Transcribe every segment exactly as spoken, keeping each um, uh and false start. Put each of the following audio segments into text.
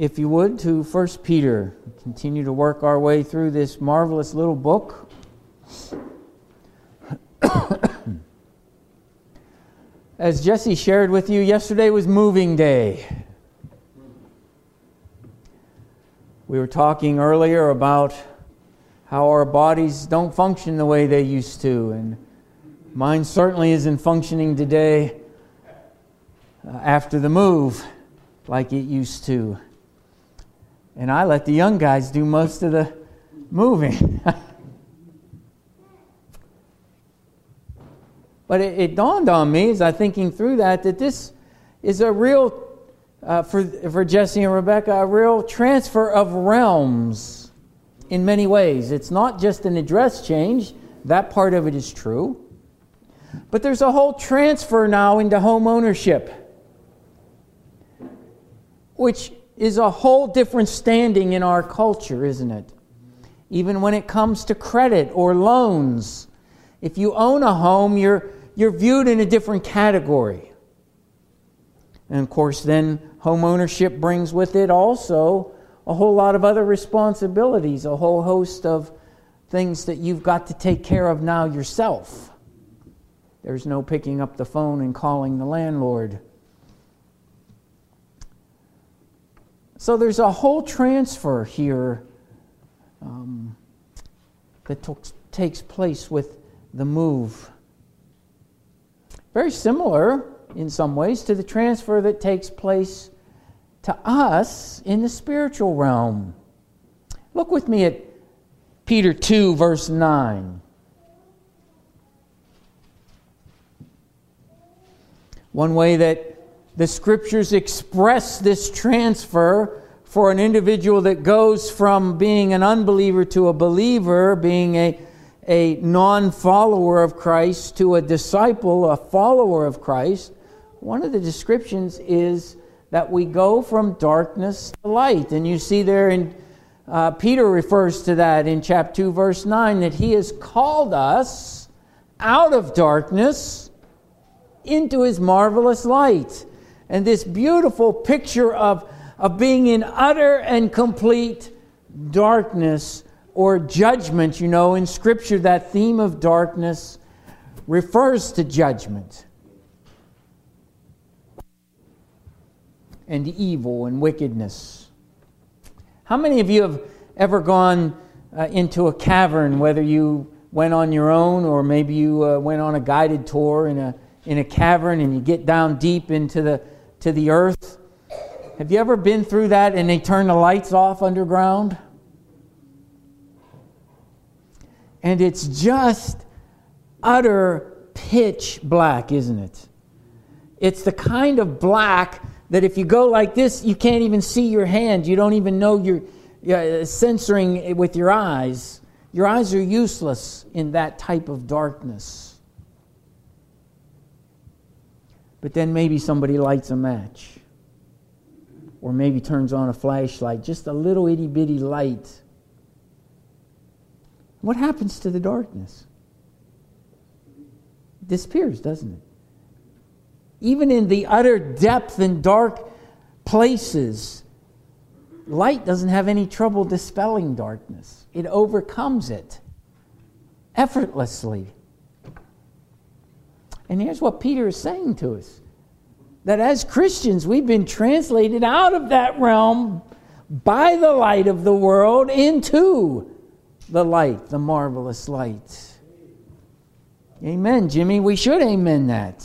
if you would, to First Peter. Continue to work our way through this marvelous little book. As Jesse shared with you, yesterday was moving day. We were talking earlier about how our bodies don't function the way they used to, and mine certainly isn't functioning today uh, after the move like it used to. And I let the young guys do most of the moving. But it, it dawned on me as I was thinking through that, that this is a real, uh, for, for Jesse and Rebecca, a real transfer of realms in many ways. It's not just an address change. That part of it is true. But there's a whole transfer now into home ownership, which is a whole different standing in our culture, isn't it? Even when it comes to credit or loans. If you own a home, you're you're viewed in a different category. And of course, then home ownership brings with it also a whole lot of other responsibilities, a whole host of things that you've got to take care of now yourself. There's no picking up the phone and calling the landlord. So there's a whole transfer here um, that t- takes place with the move. Very similar in some ways to the transfer that takes place to us in the spiritual realm. Look with me at Peter two, verse nine. One way that the Scriptures express this transfer for an individual that goes from being an unbeliever to a believer, being a, a non-follower of Christ to a disciple, a follower of Christ, one of the descriptions is that we go from darkness to light. And you see there in uh, Peter refers to that in chapter two, verse nine, that he has called us out of darkness into his marvelous light. And this beautiful picture of, of being in utter and complete darkness or judgment. You know, in Scripture, that theme of darkness refers to judgment and evil and wickedness. How many of you have ever gone uh, into a cavern, whether you went on your own or maybe you uh, went on a guided tour in a in a cavern and you get down deep into the to the earth? Have you ever been through that and they turn the lights off underground? And it's just utter pitch black, isn't it? It's the kind of black that if you go like this, you can't even see your hand. You don't even know you're uh, censoring with your eyes. Your eyes are useless in that type of darkness. But then maybe somebody lights a match. Or maybe turns on a flashlight, just a little itty bitty light. What happens to the darkness? It disappears, doesn't it? Even in the utter depth and dark places, light doesn't have any trouble dispelling darkness. It overcomes it effortlessly. And here's what Peter is saying to us. That as Christians, we've been translated out of that realm by the light of the world into the light, the marvelous light. Amen, Jimmy. We should amen that.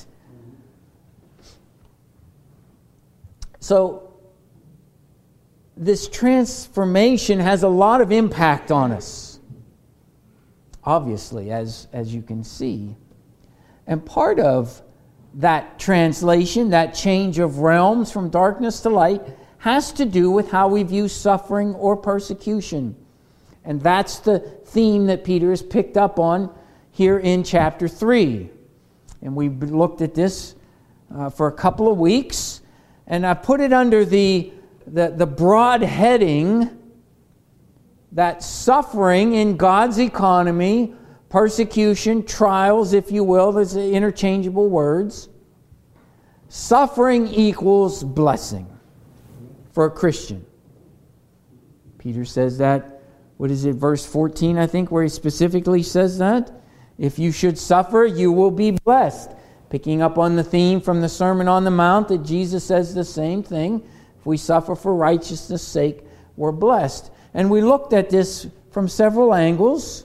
So, this transformation has a lot of impact on us. Obviously, as, as you can see. And part of that translation, that change of realms from darkness to light, has to do with how we view suffering or persecution. And that's the theme that Peter has picked up on here in chapter three. And we looked at this uh, for a couple of weeks. And I put it under the, the, the broad heading that suffering in God's economy, persecution, trials, if you will, those are interchangeable words. Suffering equals blessing for a Christian. Peter says that. What is it, verse fourteen, I think, where he specifically says that? If you should suffer, you will be blessed. Picking up on the theme from the Sermon on the Mount that Jesus says the same thing. If we suffer for righteousness' sake, we're blessed. And we looked at this from several angles,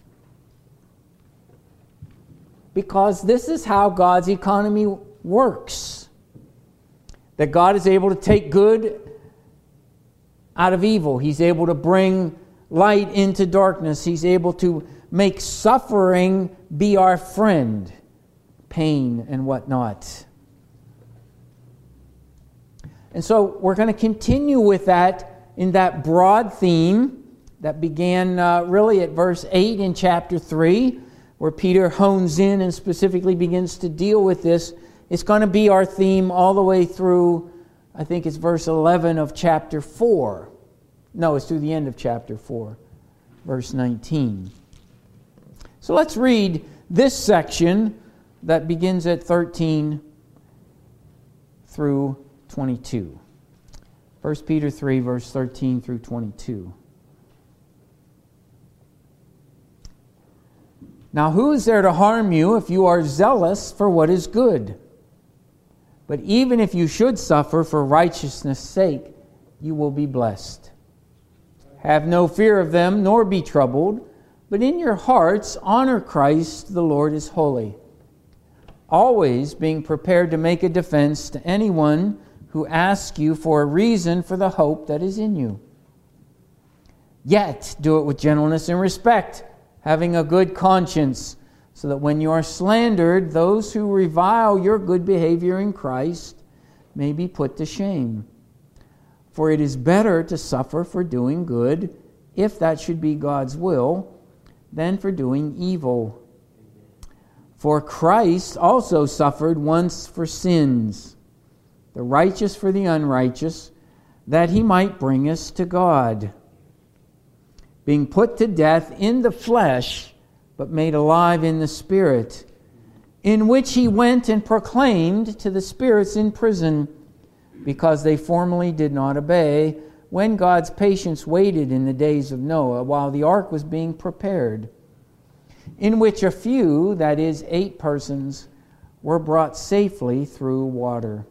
because this is how God's economy works. That God is able to take good out of evil. He's able to bring light into darkness. He's able to make suffering be our friend, pain and whatnot. And so we're going to continue with that in that broad theme that began uh, really at verse eight in chapter three, where Peter hones in and specifically begins to deal with this. It's going to be our theme all the way through, I think it's verse eleven of chapter four. No, it's through the end of chapter four, verse nineteen. So let's read this section that begins at thirteen through twenty-two. First Peter three, verse thirteen through twenty-two. Now who is there to harm you if you are zealous for what is good? But even if you should suffer for righteousness' sake, you will be blessed. Have no fear of them, nor be troubled, but in your hearts honor Christ the Lord as holy, always being prepared to make a defense to anyone who asks you for a reason for the hope that is in you. Yet do it with gentleness and respect, having a good conscience, so that when you are slandered, those who revile your good behavior in Christ may be put to shame. For it is better to suffer for doing good, if that should be God's will, than for doing evil. For Christ also suffered once for sins, the righteous for the unrighteous, that he might bring us to God, being put to death in the flesh, but made alive in the Spirit, in which he went and proclaimed to the spirits in prison, because they formerly did not obey, when God's patience waited in the days of Noah, while the ark was being prepared, in which a few, that is, eight persons, were brought safely through water.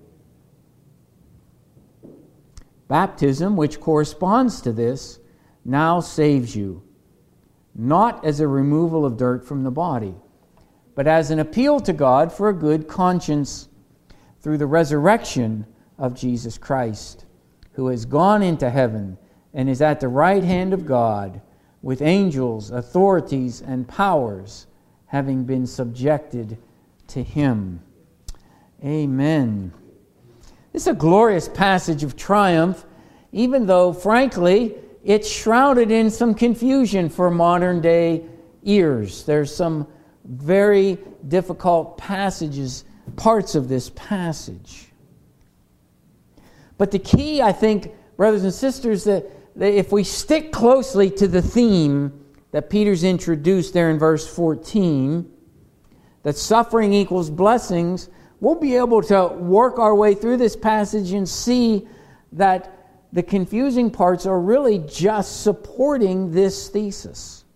Baptism, which corresponds to this, now saves you, not as a removal of dirt from the body, but as an appeal to God for a good conscience through the resurrection of Jesus Christ, who has gone into heaven and is at the right hand of God, with angels, authorities, and powers having been subjected to him. Amen. This is a glorious passage of triumph, even though, frankly, it's shrouded in some confusion for modern day ears. There's some very difficult passages, parts of this passage. But the key, I think, brothers and sisters, that, that if we stick closely to the theme that Peter's introduced there in verse fourteen, that suffering equals blessings, we'll be able to work our way through this passage and see that the confusing parts are really just supporting this thesis.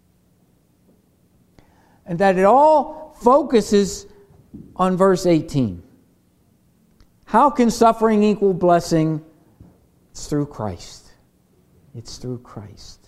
And that it all focuses on verse eighteen. How can suffering equal blessing? It's through Christ. It's through Christ.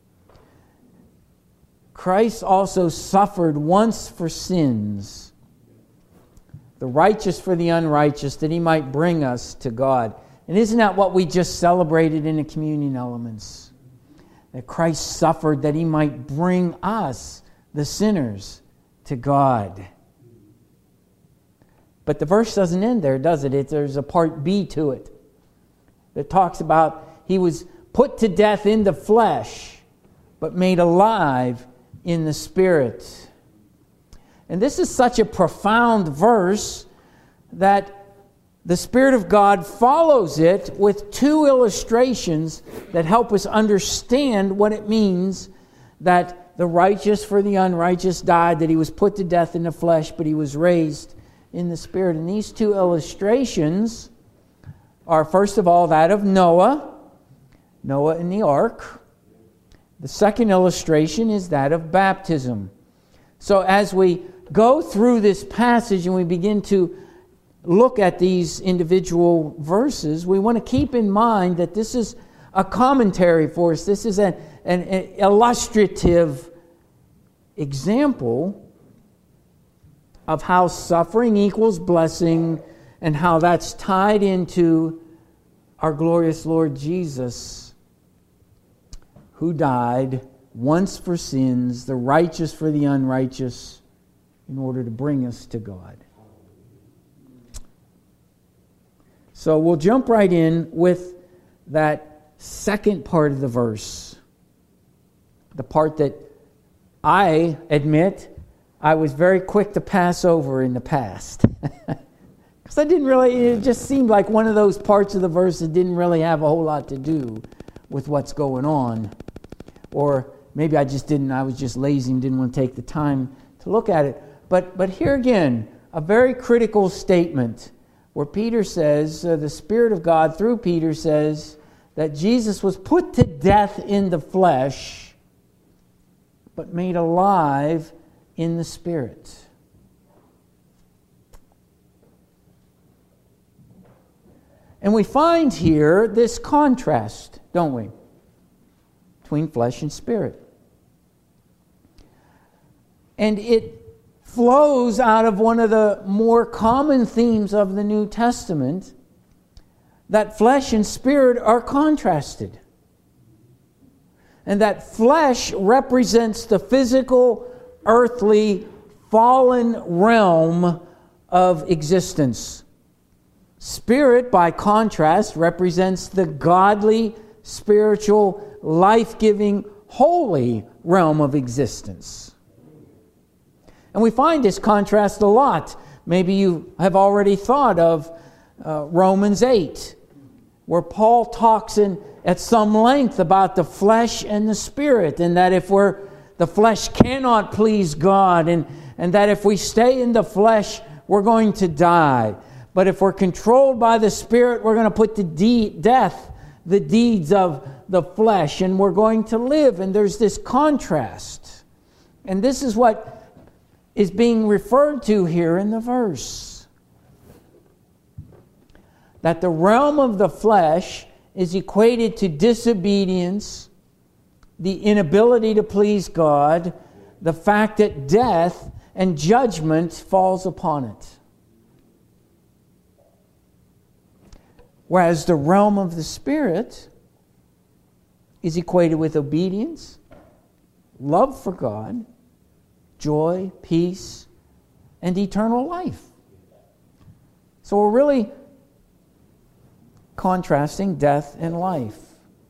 Christ also suffered once for sins, the righteous for the unrighteous, that he might bring us to God. And isn't that what we just celebrated in the communion elements? That Christ suffered that he might bring us, the sinners, to God. But the verse doesn't end there, does it? it? There's a part B to it that talks about he was put to death in the flesh, but made alive in the Spirit. And this is such a profound verse that the Spirit of God follows it with two illustrations that help us understand what it means that the righteous for the unrighteous died, that he was put to death in the flesh, but he was raised in the Spirit. And these two illustrations are, first of all, that of Noah. Noah and the ark. The second illustration is that of baptism. So as we go through this passage and we begin to look at these individual verses, we want to keep in mind that this is a commentary for us. This is an, an, an illustrative example of how suffering equals blessing and how that's tied into our glorious Lord Jesus, who died once for sins, the righteous for the unrighteous, in order to bring us to God. So we'll jump right in with that second part of the verse. The part that I admit I was very quick to pass over in the past. Because I didn't really, it just seemed like one of those parts of the verse that didn't really have a whole lot to do with what's going on. Or maybe I just didn't, I was just lazy and didn't want to take the time to look at it. But, but here again, a very critical statement where Peter says, uh, the Spirit of God through Peter says that Jesus was put to death in the flesh, but made alive in the Spirit. And we find here this contrast, don't we, between flesh and spirit. And it flows out of one of the more common themes of the New Testament, that flesh and spirit are contrasted. And that flesh represents the physical, earthly, fallen realm of existence. Spirit, by contrast, represents the godly, spiritual, life-giving, holy realm of existence. And we find this contrast a lot. Maybe you have already thought of uh, Romans eight, where Paul talks in at some length about the flesh and the spirit, and that if we're the flesh cannot please God, and, and that if we stay in the flesh, we're going to die. But if we're controlled by the Spirit, we're going to put to de- death the deeds of the flesh, and we're going to live. And there's this contrast. And this is what is being referred to here in the verse. That the realm of the flesh is equated to disobedience, the inability to please God, the fact that death and judgment falls upon it. Whereas the realm of the Spirit is equated with obedience, love for God, joy, peace, and eternal life. So we're really contrasting death and life.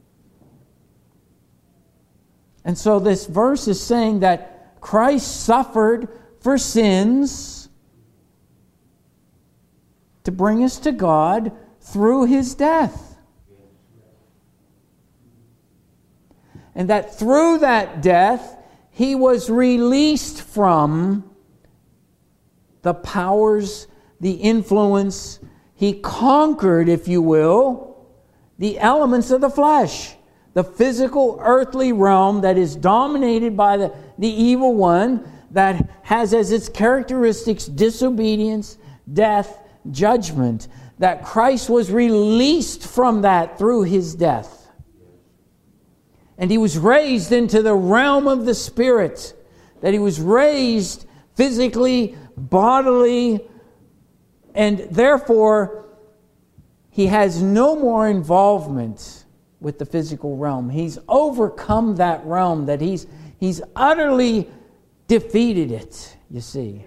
And so this verse is saying that Christ suffered for sins to bring us to God through His death. And that through that death, He was released from the powers, the influence. He conquered, if you will, the elements of the flesh. The physical, earthly realm that is dominated by the, the evil one, that has as its characteristics disobedience, death, judgment. That Christ was released from that through His death. And He was raised into the realm of the Spirit. That He was raised physically, bodily, and therefore He has no more involvement with the physical realm. He's overcome that realm, that He's, he's utterly defeated it, you see.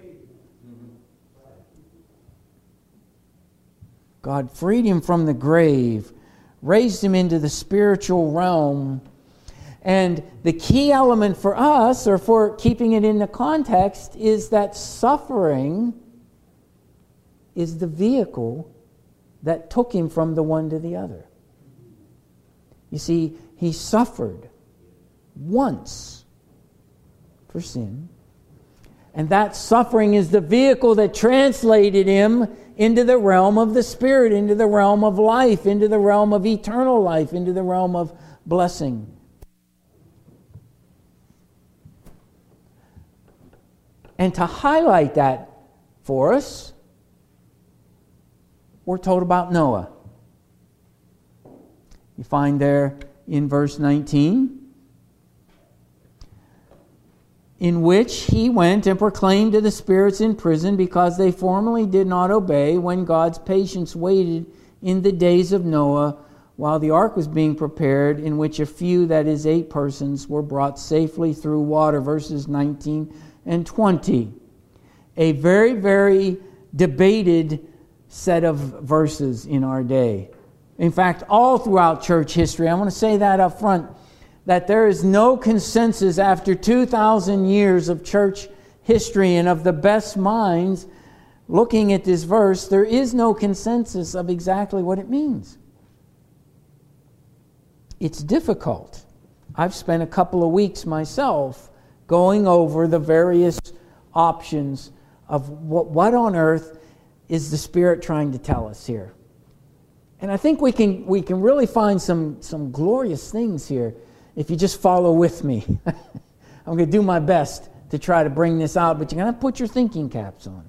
God freed Him from the grave, raised Him into the spiritual realm. And the key element for us, or for keeping it in the context, is that suffering is the vehicle that took Him from the one to the other. You see, He suffered once for sin, And that suffering is the vehicle that translated him into the realm of the Spirit, into the realm of life, into the realm of eternal life, into the realm of blessing. And to highlight that for us, we're told about Noah. You find there in verse nineteen, in which he went and proclaimed to the spirits in prison, because they formerly did not obey, when God's patience waited in the days of Noah, while the ark was being prepared, in which a few, that is eight persons, were brought safely through water. Verses nineteen and twenty. A very, very debated set of verses in our day. In fact, all throughout church history, I want to say that up front, that there is no consensus after two thousand years of church history and of the best minds looking at this verse, there is no consensus of exactly what it means. It's difficult. I've spent a couple of weeks myself going over the various options of what, what on earth is the Spirit trying to tell us here. And I think we can we can really find some, some glorious things here if you just follow with me. I'm going to do my best to try to bring this out, but you're going to put your thinking caps on.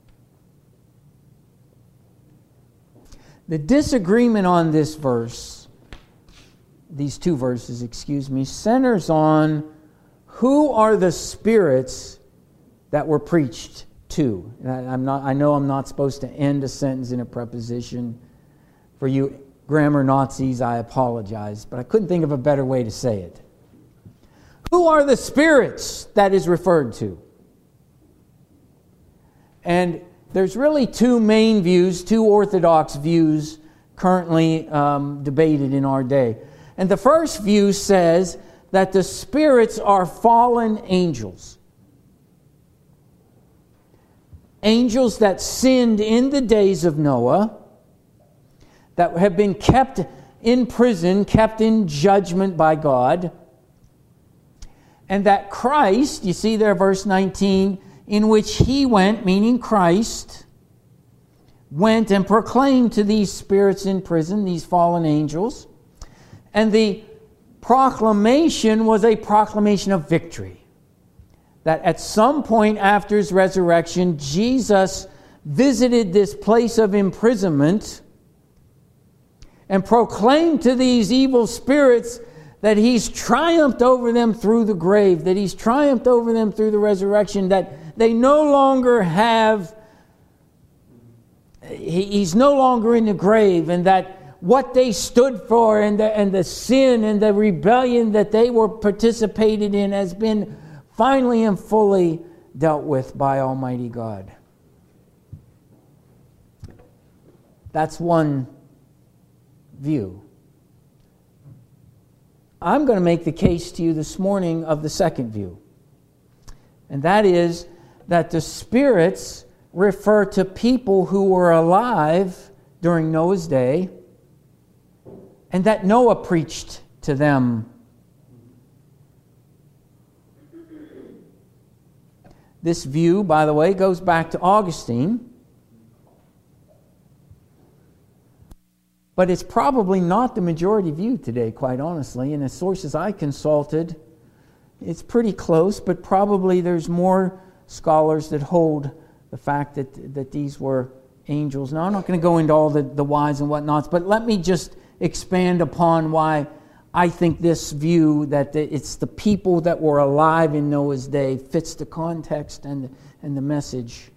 The disagreement on this verse, these two verses, excuse me, centers on who are the spirits that were preached to. And I, I'm not, I know I'm not supposed to end a sentence in a preposition. For you grammar Nazis, I apologize, but I couldn't think of a better way to say it. Who are the spirits that is referred to? And there's really two main views, two orthodox views currently um, debated in our day. And the first view says that the spirits are fallen angels. Angels that sinned in the days of Noah, that have been kept in prison, kept in judgment by God. And that Christ, you see there verse nineteen, in which he went, meaning Christ, went and proclaimed to these spirits in prison, these fallen angels. And the proclamation was a proclamation of victory. That at some point after his resurrection, Jesus visited this place of imprisonment and proclaimed to these evil spirits that he's triumphed over them through the grave, that he's triumphed over them through the resurrection, that they no longer have, he's no longer in the grave, and that what they stood for and the, and the sin and the rebellion that they were participated in has been finally and fully dealt with by Almighty God. That's one view. I'm going to make the case to you this morning of the second view. And that is that the spirits refer to people who were alive during Noah's day, and that Noah preached to them. This view, by the way, goes back to Augustine. But it's probably not the majority view today, quite honestly. And the sources I consulted, it's pretty close, but probably there's more scholars that hold the fact that, that these were angels. Now, I'm not going to go into all the, the whys and whatnots, but let me just expand upon why I think this view that the, it's the people that were alive in Noah's day fits the context and, and the message.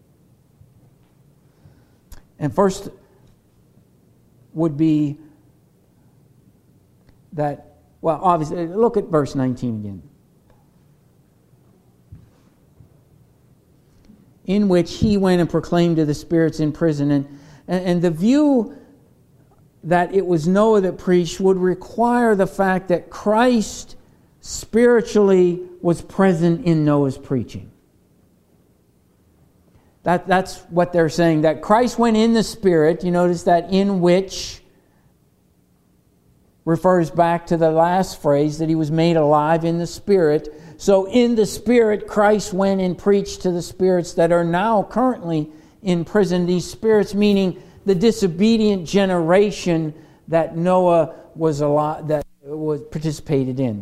And first would be that, well, obviously, look at verse nineteen again. In which he went and proclaimed to the spirits in prison. And, and, and the view that it was Noah that preached would require the fact that Christ spiritually was present in Noah's preaching. That, that's what they're saying, that Christ went in the Spirit. You notice that in which refers back to the last phrase that he was made alive in the Spirit. So in the Spirit, Christ went and preached to the spirits that are now currently in prison. These spirits meaning the disobedient generation that Noah was alive, that was participated in.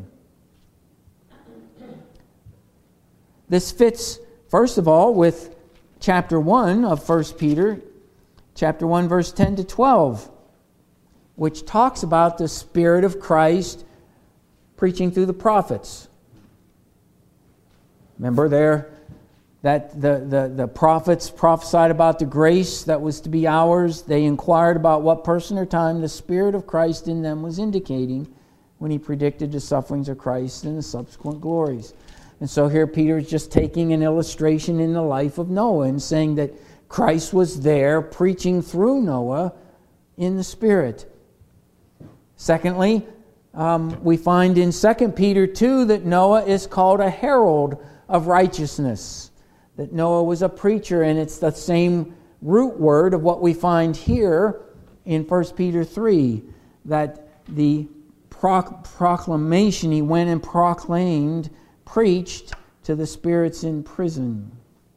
This fits, first of all, with chapter one of First Peter, chapter one, verse ten to twelve, which talks about the Spirit of Christ preaching through the prophets. Remember there that the, the, the prophets prophesied about the grace that was to be ours. They inquired about what person or time the Spirit of Christ in them was indicating when he predicted the sufferings of Christ and the subsequent glories. And so here Peter is just taking an illustration in the life of Noah and saying that Christ was there preaching through Noah in the Spirit. Secondly, um, we find in Second Peter two that Noah is called a herald of righteousness. That Noah was a preacher, and it's the same root word of what we find here in First Peter three, that the proc- proclamation, he went and proclaimed, preached to the spirits in prison.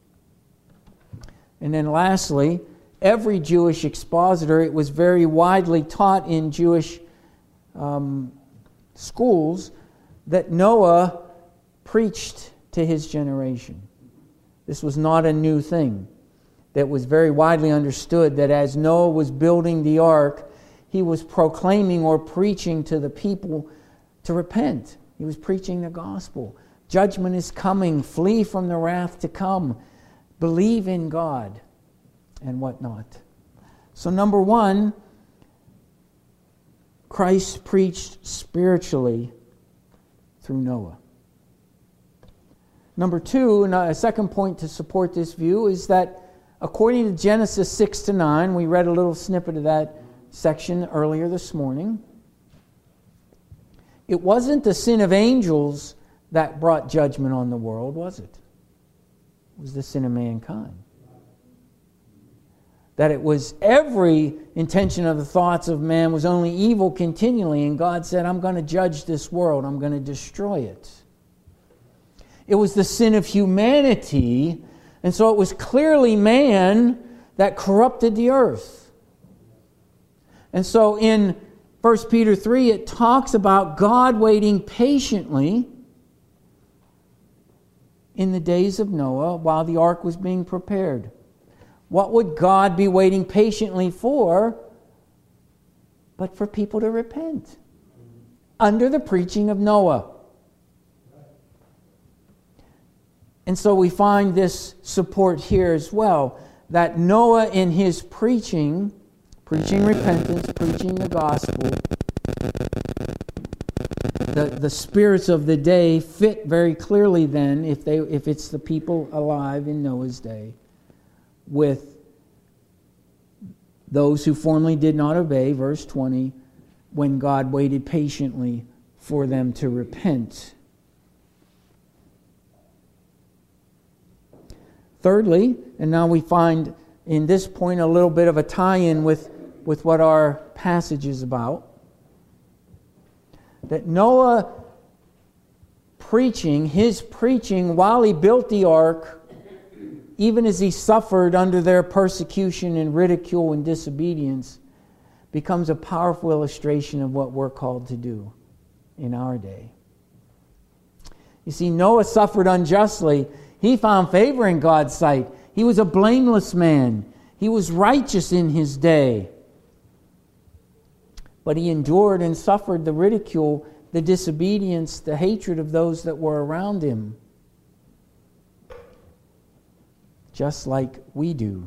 And then lastly, every Jewish expositor, it was very widely taught in Jewish um, schools that Noah preached to his generation. This was not a new thing. That was very widely understood that as Noah was building the ark, he was proclaiming or preaching to the people to repent. He was preaching the gospel. Judgment is coming. Flee from the wrath to come. Believe in God and whatnot. So number one, Christ preached spiritually through Noah. Number two, and a second point to support this view, is that according to Genesis six to nine, we read a little snippet of that section earlier this morning, it wasn't the sin of angels that brought judgment on the world, was it? It was the sin of mankind. That it was every intention of the thoughts of man was only evil continually, and God said, I'm going to judge this world, I'm going to destroy it. It was the sin of humanity, and so it was clearly man that corrupted the earth. And so in First Peter three, it talks about God waiting patiently in the days of Noah while the ark was being prepared. What would God be waiting patiently for but for people to repent under the preaching of Noah? And so we find this support here as well, that Noah in his preaching, preaching repentance, preaching the gospel, the, the spirits of the day fit very clearly then, if they if it's the people alive in Noah's day, with those who formerly did not obey, verse twenty, when God waited patiently for them to repent. Thirdly, and now we find in this point a little bit of a tie-in with, with what our passage is about, that Noah preaching, his preaching while he built the ark, even as he suffered under their persecution and ridicule and disobedience, becomes a powerful illustration of what we're called to do in our day. You see, Noah suffered unjustly. He found favor in God's sight. He was a blameless man. He was righteous in his day. But he endured and suffered the ridicule, the disobedience, the hatred of those that were around him. Just like we do.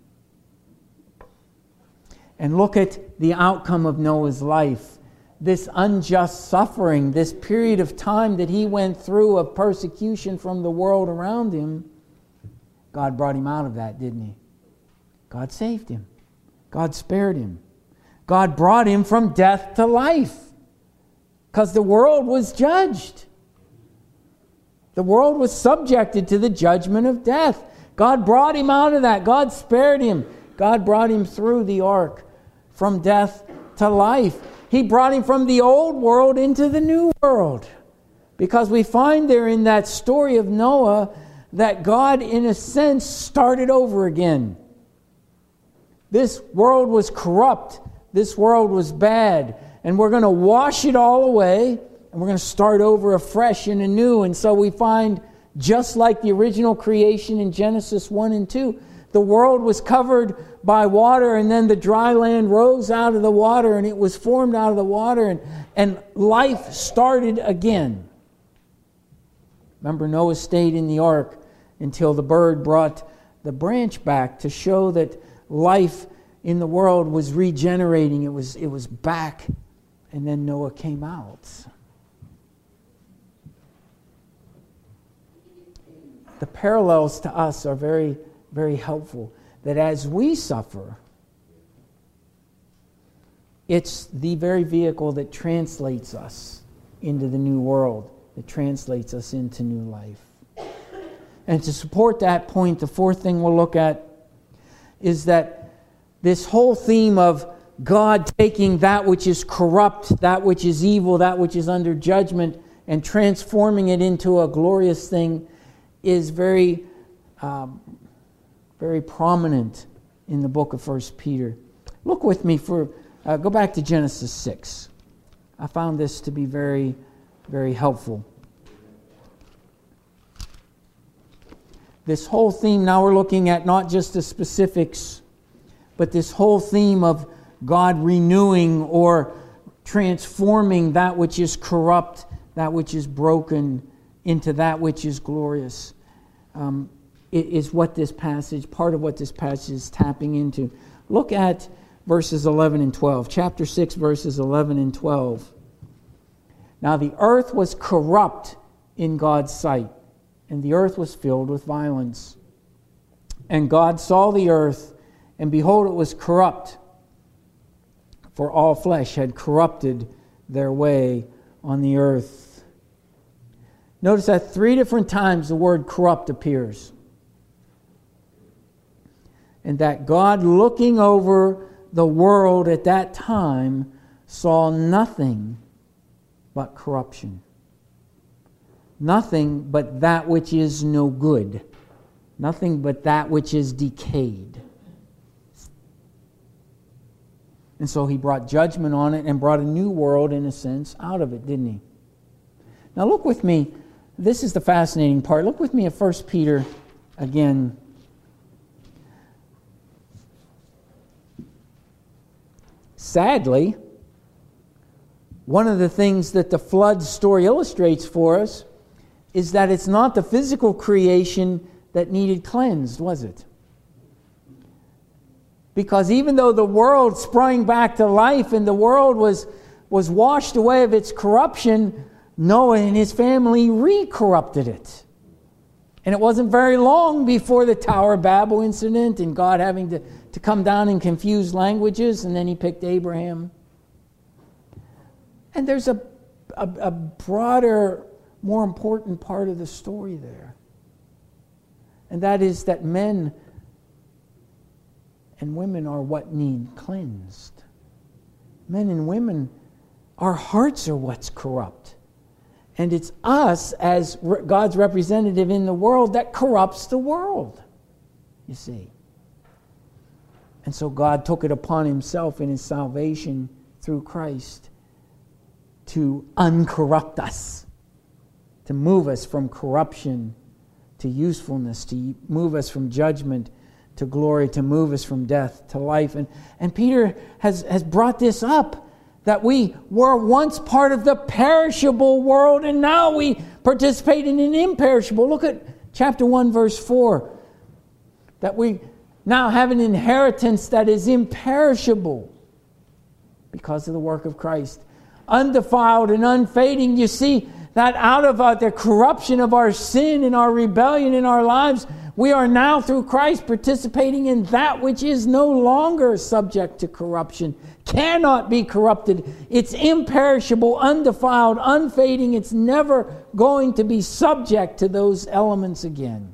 And look at the outcome of Noah's life. This unjust suffering, this period of time that he went through of persecution from the world around him, God brought him out of that, didn't he? God saved him. God spared him. God brought him from death to life. Because the world was judged. The world was subjected to the judgment of death. God brought him out of that. God spared him. God brought him through the ark from death to life. He brought him from the old world into the new world. Because we find there in that story of Noah that God, in a sense, started over again. This world was corrupt. This world was bad. And we're going to wash it all away, and we're going to start over afresh and anew. And so we find, just like the original creation in Genesis one and two, the world was covered by water, and then the dry land rose out of the water, and it was formed out of the water, and, and life started again. Remember, Noah stayed in the ark until the bird brought the branch back to show that life in the world was regenerating. It was, it was back, and then Noah came out. The parallels to us are very, very helpful. That as we suffer, it's the very vehicle that translates us into the new world, that translates us into new life. And to support that point, the fourth thing we'll look at is that this whole theme of God taking that which is corrupt, that which is evil, that which is under judgment, and transforming it into a glorious thing is very, um, very prominent in the book of First Peter. Look with me for, uh, go back to Genesis six. I found this to be very, very helpful. This whole theme, now we're looking at not just the specifics, but this whole theme of God renewing or transforming that which is corrupt, that which is broken, into that which is glorious, um, is what this passage, part of what this passage is tapping into. Look at verses eleven and twelve. Chapter six, verses eleven and twelve. Now the earth was corrupt in God's sight, and the earth was filled with violence. And God saw the earth, and behold, it was corrupt, for all flesh had corrupted their way on the earth. Notice that three different times the word corrupt appears. And that God, looking over the world at that time, saw nothing but corruption. Nothing but that which is no good. Nothing but that which is decayed. And so he brought judgment on it and brought a new world, in a sense, out of it, didn't he? Now look with me. This is the fascinating part. Look with me at First Peter again. Sadly, one of the things that the flood story illustrates for us is that it's not the physical creation that needed cleansed, was it? Because even though the world sprang back to life and the world was, was washed away of its corruption, Noah and his family re-corrupted it. And it wasn't very long before the Tower of Babel incident and God having to, to come down and confuse languages, and then he picked Abraham. And there's a, a, a broader, more important part of the story there. And that is that men and women are what need cleansed. Men and women, our hearts are what's corrupt. And it's us as God's representative in the world that corrupts the world, you see. And so God took it upon himself in his salvation through Christ to uncorrupt us, to move us from corruption to usefulness, to move us from judgment to glory, to move us from death to life. And, and Peter has, has brought this up, that we were once part of the perishable world, and now we participate in an imperishable. Look at chapter one, verse four. That we now have an inheritance that is imperishable because of the work of Christ. Undefiled and unfading. You see that out of uh, the corruption of our sin and our rebellion in our lives, we are now through Christ participating in that which is no longer subject to corruption, cannot be corrupted. It's imperishable, undefiled, unfading. It's never going to be subject to those elements again.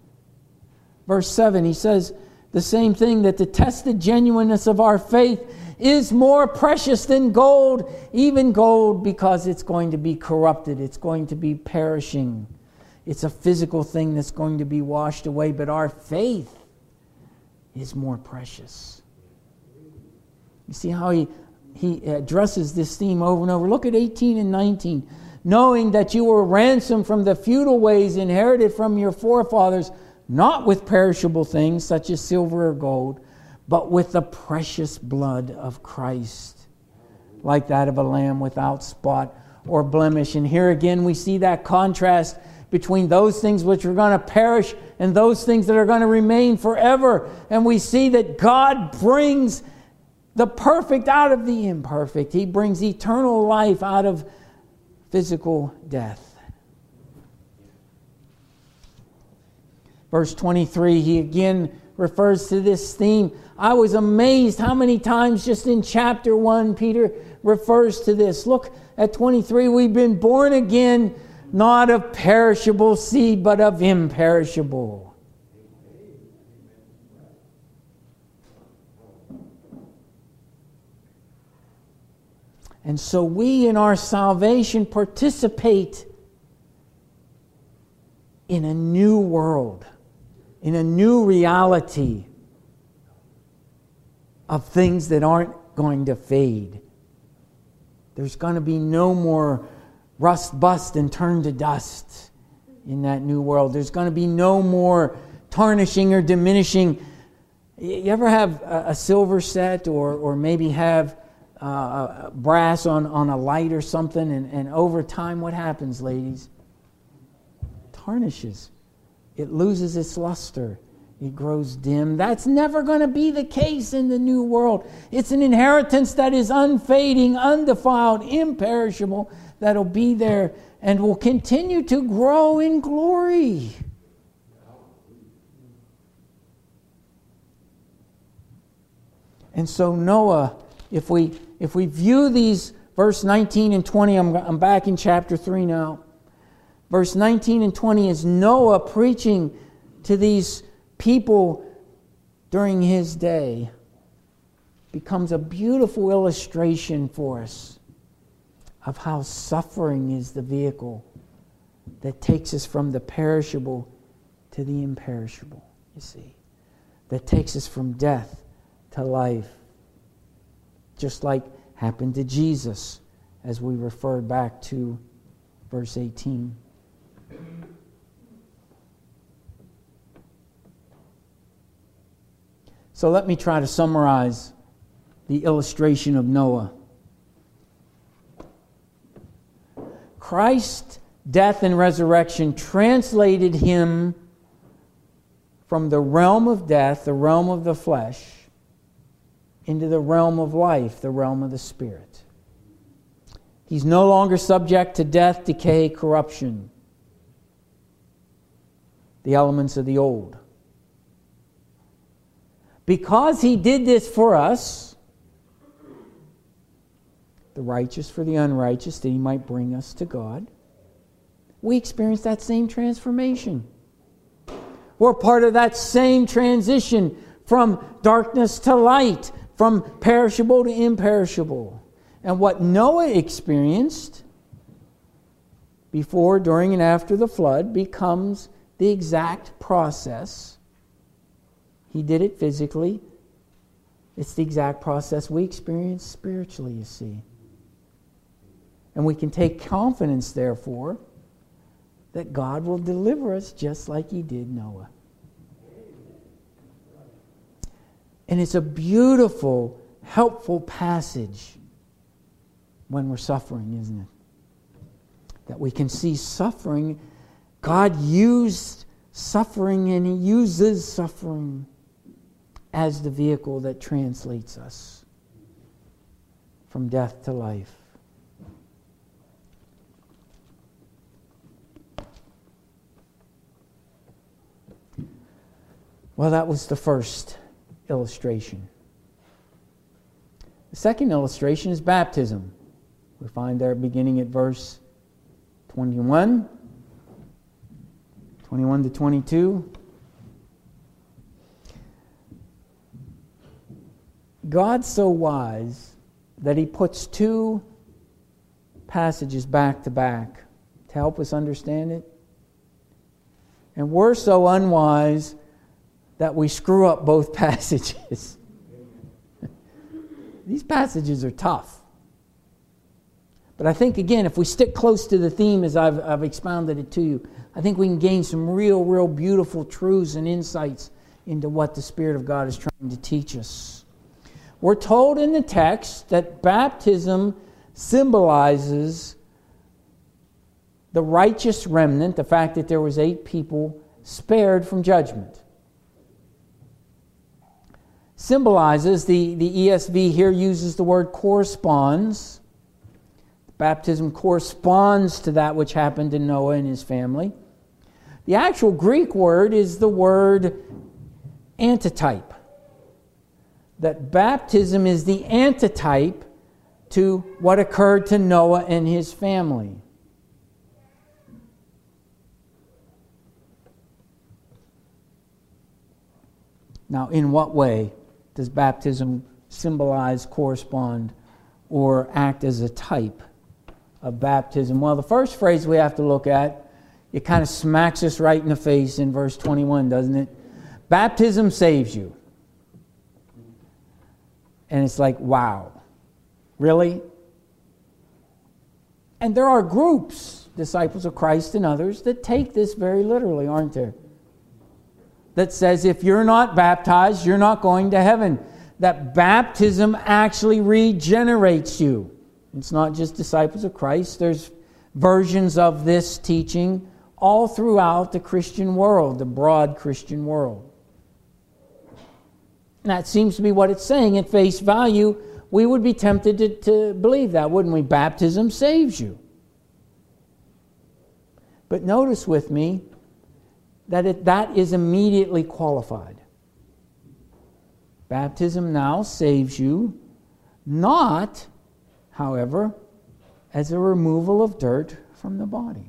Verse seven, he says the same thing, that the tested genuineness of our faith is more precious than gold, even gold, because it's going to be corrupted. It's going to be perishing. It's a physical thing that's going to be washed away, but our faith is more precious. You see how he, he addresses this theme over and over. Look at eighteen and nineteen. Knowing that you were ransomed from the futile ways inherited from your forefathers, not with perishable things such as silver or gold, but with the precious blood of Christ, like that of a lamb without spot or blemish. And here again we see that contrast between those things which are going to perish and those things that are going to remain forever. And we see that God brings the perfect out of the imperfect. He brings eternal life out of physical death. Verse twenty-three, he again refers to this theme. I was amazed how many times just in chapter one Peter refers to this. Look at twenty-three. We've been born again, not of perishable seed, but of imperishable. And so we in our salvation participate in a new world, in a new reality of things that aren't going to fade. There's going to be no more rust, bust, and turn to dust in that new world. There's going to be no more tarnishing or diminishing. You ever have a silver set or, or maybe have Uh, brass on, on a light or something, and, and over time what happens, ladies? Tarnishes. It loses its luster. It grows dim. That's never going to be the case in the new world. It's an inheritance that is unfading, undefiled, imperishable, that'll be there and will continue to grow in glory. And so Noah, if we If we view these, verse nineteen and twenty, I'm, I'm back in chapter three now. Verse nineteen and twenty is Noah preaching to these people during his day. Becomes a beautiful illustration for us of how suffering is the vehicle that takes us from the perishable to the imperishable, you see. That takes us from death to life. Just like happened to Jesus, as we referred back to verse eighteen. So let me try to summarize the illustration of Noah. Christ's death and resurrection translated him from the realm of death, the realm of the flesh, into the realm of life, the realm of the Spirit. He's no longer subject to death, decay, corruption, the elements of the old. Because he did this for us, the righteous for the unrighteous, that he might bring us to God, we experience that same transformation. We're part of that same transition from darkness to light, from perishable to imperishable. And what Noah experienced before, during, and after the flood becomes the exact process. He did it physically. It's the exact process we experience spiritually, you see. And we can take confidence, therefore, that God will deliver us just like He did Noah. And it's a beautiful, helpful passage when we're suffering, isn't it? That we can see suffering. God used suffering, and He uses suffering as the vehicle that translates us from death to life. Well, that was the first illustration. The second illustration is baptism. We find there beginning at verse twenty-one, twenty-one to twenty-two. God's so wise that He puts two passages back to back to help us understand it. And we're so unwise that we screw up both passages. These passages are tough. But I think, again, if we stick close to the theme as I've, I've expounded it to you, I think we can gain some real, real beautiful truths and insights into what the Spirit of God is trying to teach us. We're told in the text that baptism symbolizes the righteous remnant, the fact that there was eight people spared from judgment. Symbolizes, the, the E S V here uses the word corresponds. Baptism corresponds to that which happened to Noah and his family. The actual Greek word is the word antitype. That baptism is the antitype to what occurred to Noah and his family. Now, in what way does baptism symbolize, correspond, or act as a type of baptism? Well, the first phrase we have to look at, it kind of smacks us right in the face in verse twenty-one, doesn't it? Baptism saves you. And it's like, wow, really? And there are groups, disciples of Christ and others, that take this very literally, aren't there? That says if you're not baptized, you're not going to heaven. That baptism actually regenerates you. It's not just disciples of Christ. There's versions of this teaching all throughout the Christian world, the broad Christian world. And that seems to be what it's saying. At face value, we would be tempted to, to believe that, wouldn't we? Baptism saves you. But notice with me that it, that is immediately qualified. Baptism now saves you, not, however, as a removal of dirt from the body.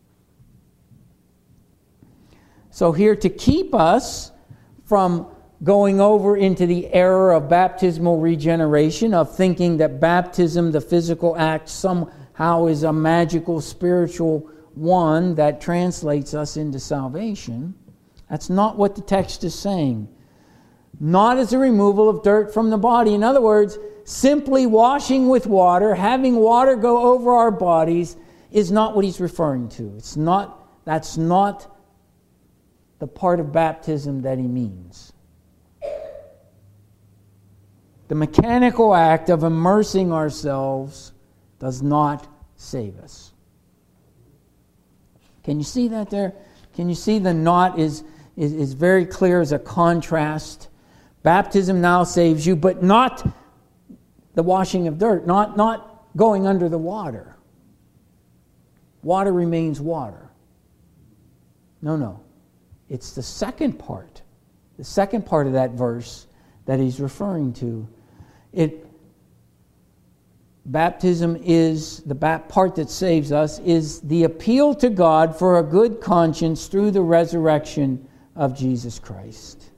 So here, to keep us from going over into the error of baptismal regeneration, of thinking that baptism, the physical act, somehow is a magical spiritual one that translates us into salvation. That's not what the text is saying. Not as a removal of dirt from the body. In other words, simply washing with water, having water go over our bodies, is not what he's referring to. It's not, that's not the part of baptism that he means. The mechanical act of immersing ourselves does not save us. Can you see that there? Can you see the not is, is, is very clear as a contrast? Baptism now saves you, but not the washing of dirt, not, not going under the water. Water remains water. No, no. It's the second part, the second part of that verse that he's referring to. It Baptism is, the part that saves us, is the appeal to God for a good conscience through the resurrection of Jesus Christ.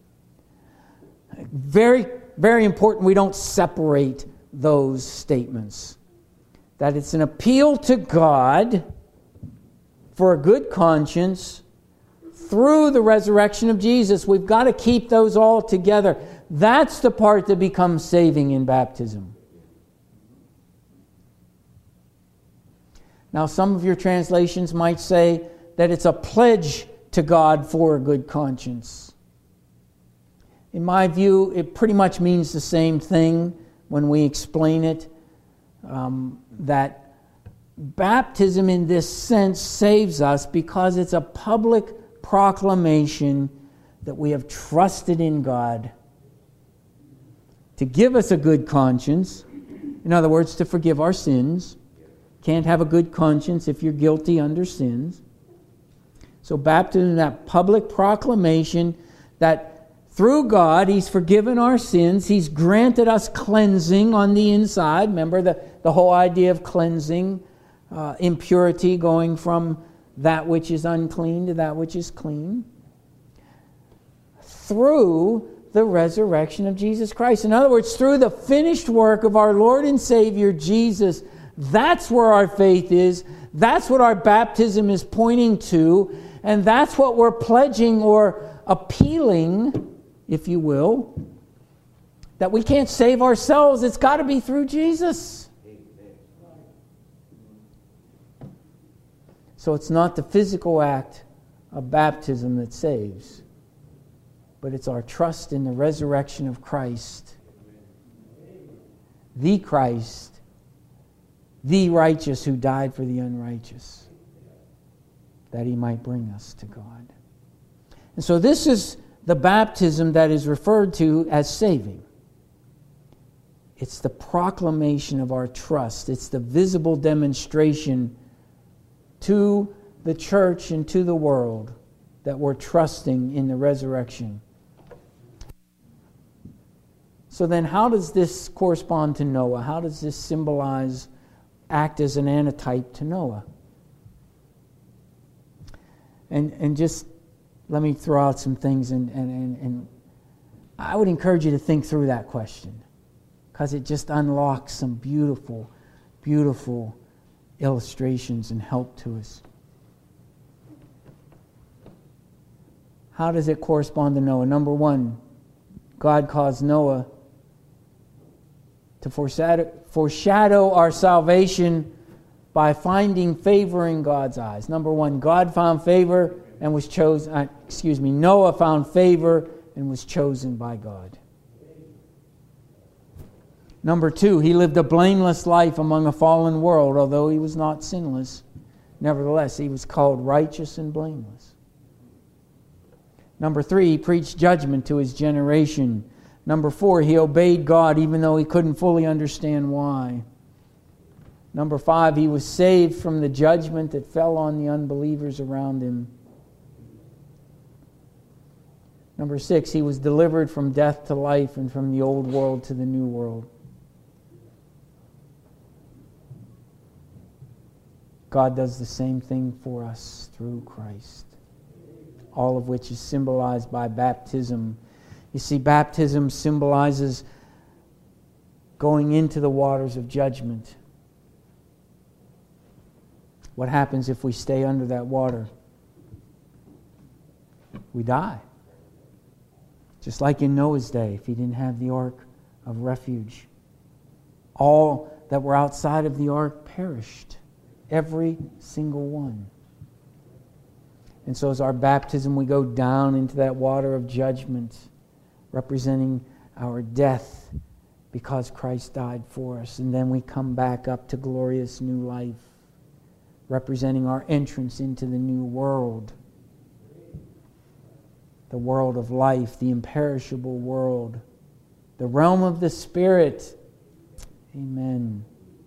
Very, very important we don't separate those statements. That it's an appeal to God for a good conscience through the resurrection of Jesus. We've got to keep those all together. That's the part that becomes saving in baptism. Now, some of your translations might say that it's a pledge to God for a good conscience. In my view, it pretty much means the same thing when we explain it, um, that baptism in this sense saves us because it's a public proclamation that we have trusted in God to give us a good conscience. In other words, to forgive our sins. Can't have a good conscience if you're guilty under sins. So baptism is that public proclamation that through God He's forgiven our sins. He's granted us cleansing on the inside. Remember the, the whole idea of cleansing, uh, impurity going from that which is unclean to that which is clean. Through the resurrection of Jesus Christ. In other words, through the finished work of our Lord and Savior Jesus, that's where our faith is. That's what our baptism is pointing to. And that's what we're pledging or appealing, if you will, that we can't save ourselves. It's got to be through Jesus. So it's not the physical act of baptism that saves, but it's our trust in the resurrection of Christ, the Christ, the righteous who died for the unrighteous, that He might bring us to God. And so this is the baptism that is referred to as saving. It's the proclamation of our trust. It's the visible demonstration to the church and to the world that we're trusting in the resurrection. So then how does this correspond to Noah? How does this symbolize, act as an antitype to Noah? And and just let me throw out some things, and, and, and, and I would encourage you to think through that question, because it just unlocks some beautiful, beautiful illustrations and help to us. How does it correspond to Noah? Number one, God caused Noah to foreshadow, foreshadow our salvation by finding favor in God's eyes. Number one, God found favor and was chosen, uh, excuse me, Noah found favor and was chosen by God. Number two, he lived a blameless life among a fallen world, although he was not sinless. Nevertheless, he was called righteous and blameless. Number three, he preached judgment to his generation. Number four, he obeyed God even though he couldn't fully understand why. Number five, he was saved from the judgment that fell on the unbelievers around him. Number six, he was delivered from death to life and from the old world to the new world. God does the same thing for us through Christ, all of which is symbolized by baptism. You see, baptism symbolizes going into the waters of judgment. What happens if we stay under that water? We die. Just like in Noah's day, if he didn't have the ark of refuge. All that were outside of the ark perished. Every single one. And so as our baptism, we go down into that water of judgment, representing our death because Christ died for us. And then we come back up to glorious new life, representing our entrance into the new world. The world of life, the imperishable world, the realm of the Spirit. Amen.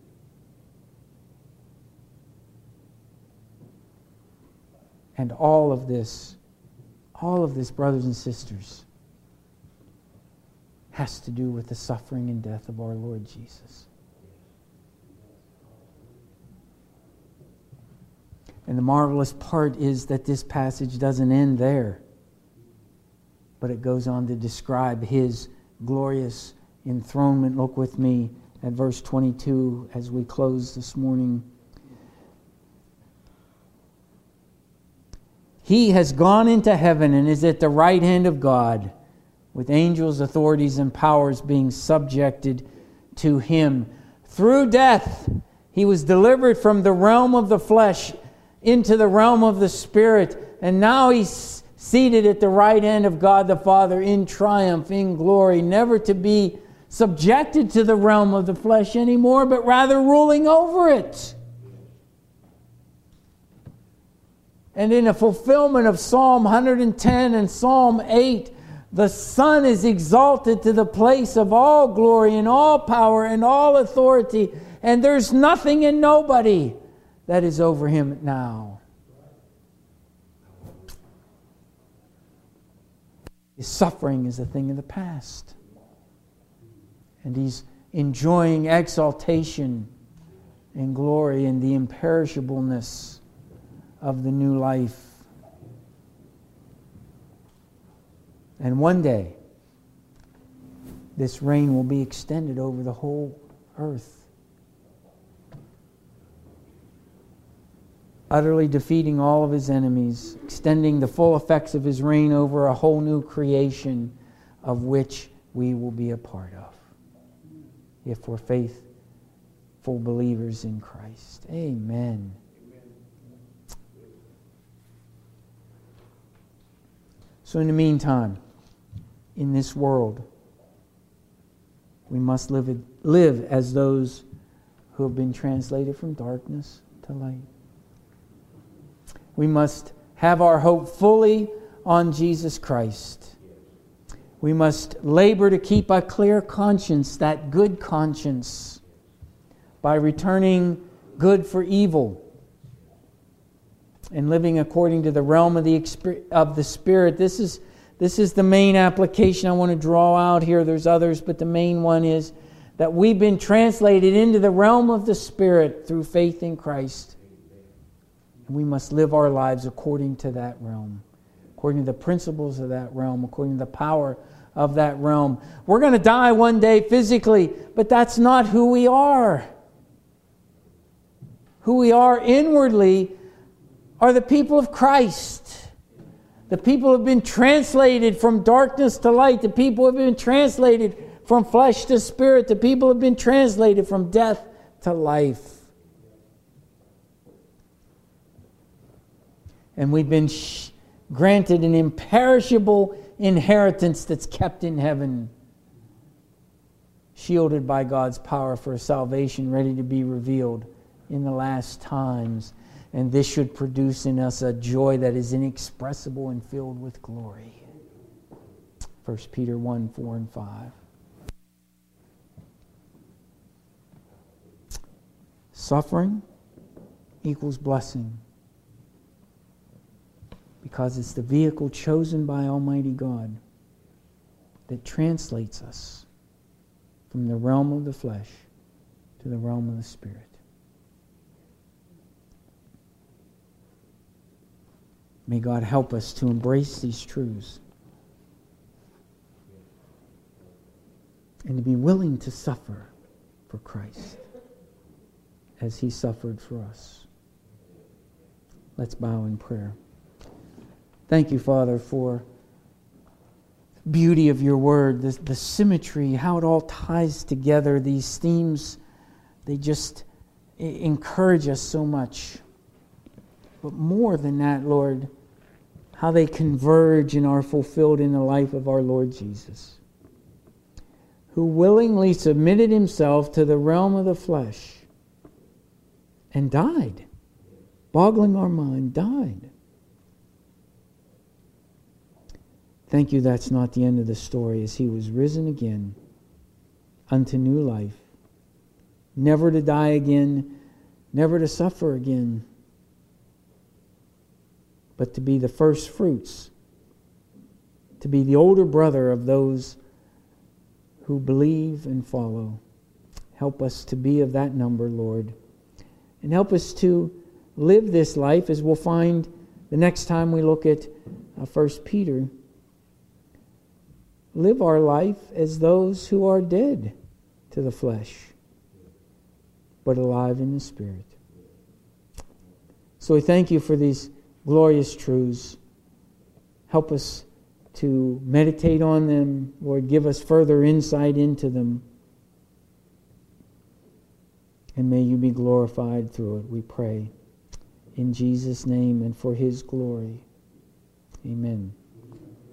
And all of this, all of this, brothers and sisters, has to do with the suffering and death of our Lord Jesus. And the marvelous part is that this passage doesn't end there, but it goes on to describe His glorious enthronement. Look with me at verse twenty-two as we close this morning. He has gone into heaven and is at the right hand of God, with angels, authorities, and powers being subjected to Him. Through death, He was delivered from the realm of the flesh into the realm of the Spirit. And now He's seated at the right hand of God the Father in triumph, in glory, never to be subjected to the realm of the flesh anymore, but rather ruling over it. And in a fulfillment of Psalm one hundred ten and Psalm eight, the Son is exalted to the place of all glory and all power and all authority. And there's nothing and nobody that is over Him now. His suffering is a thing of the past. And He's enjoying exaltation and glory and the imperishableness of the new life. And one day, this reign will be extended over the whole earth, utterly defeating all of his enemies, extending the full effects of his reign over a whole new creation of which we will be a part of, if we're faithful believers in Christ. Amen. So in the meantime, in this world, we must live, live as those who have been translated from darkness to light. We must have our hope fully on Jesus Christ. We must labor to keep a clear conscience, that good conscience, by returning good for evil and living according to the realm of the of the Spirit. This is this is the main application I want to draw out here. There's others, but the main one is that we've been translated into the realm of the Spirit through faith in Christ. And we must live our lives according to that realm, according to the principles of that realm, according to the power of that realm. We're going to die one day physically, but that's not who we are. Who we are inwardly are the people of Christ. The people who have been translated from darkness to light. The people who have been translated from flesh to spirit. The people who have been translated from death to life. And we've been sh- granted an imperishable inheritance that's kept in heaven, shielded by God's power for salvation, ready to be revealed in the last times. And this should produce in us a joy that is inexpressible and filled with glory. First Peter one, four and five. Suffering equals blessing, because it's the vehicle chosen by Almighty God that translates us from the realm of the flesh to the realm of the Spirit. May God help us to embrace these truths and to be willing to suffer for Christ as He suffered for us. Let's bow in prayer. Thank you, Father, for the beauty of your word, the, the symmetry, how it all ties together. These themes, they just encourage us so much. But more than that, Lord, how they converge and are fulfilled in the life of our Lord Jesus, who willingly submitted himself to the realm of the flesh and died, boggling our mind, died. Thank you that's not the end of the story, as he was risen again unto new life, never to die again, never to suffer again, but to be the first fruits, to be the older brother of those who believe and follow. Help us to be of that number, Lord. And help us to live this life, as we'll find the next time we look at uh, First Peter. Live our life as those who are dead to the flesh, but alive in the Spirit. So we thank you for these glorious truths. Help us to meditate on them. Lord, give us further insight into them. And may you be glorified through it, we pray. In Jesus' name and for his glory. Amen.